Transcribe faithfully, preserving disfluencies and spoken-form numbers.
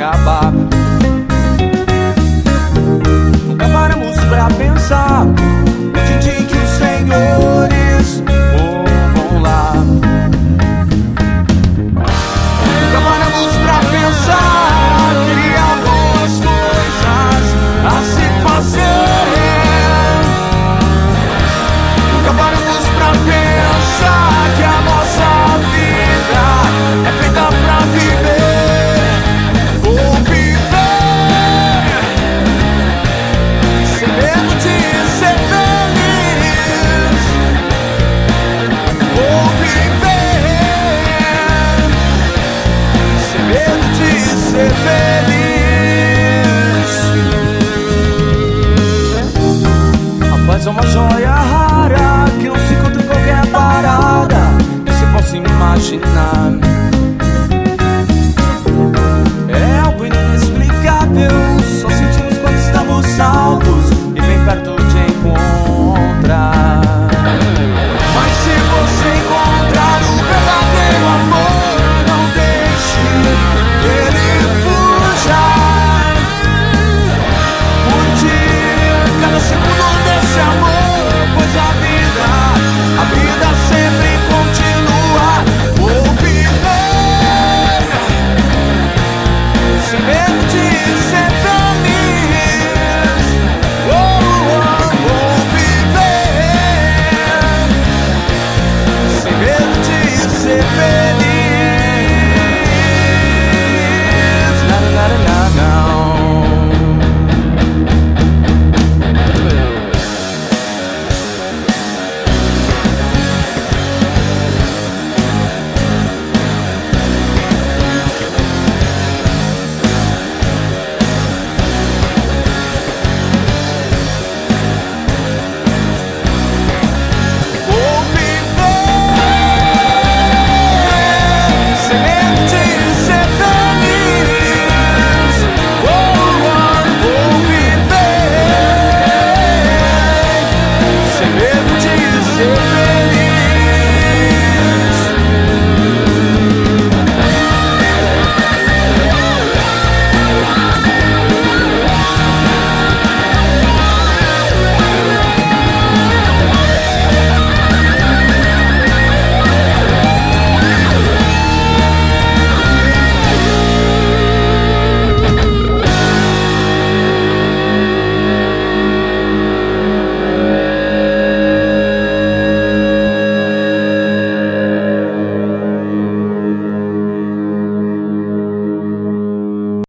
acabar. Nunca paramos pra pensar no dia em que os senhores vão lá. Nunca paramos pra pensar que há boas coisas a se fazer. Nunca paramos pra pensar que a nossa vida é feita pra viver, ou viver sem medo de ser feliz, ou viver sem medo de ser feliz. A paz é uma joia rara que não se encontra em qualquer parada que se possa imaginar. É algo inexplicável, só sentimos quando estamos salvos e bem perto de encontrar. Mas se você encontrar o verdadeiro amor, não deixe que ele fuja. Curtir cada segundo desse amor, pois a vida, a vida sempre continua. Vou viver sem medo de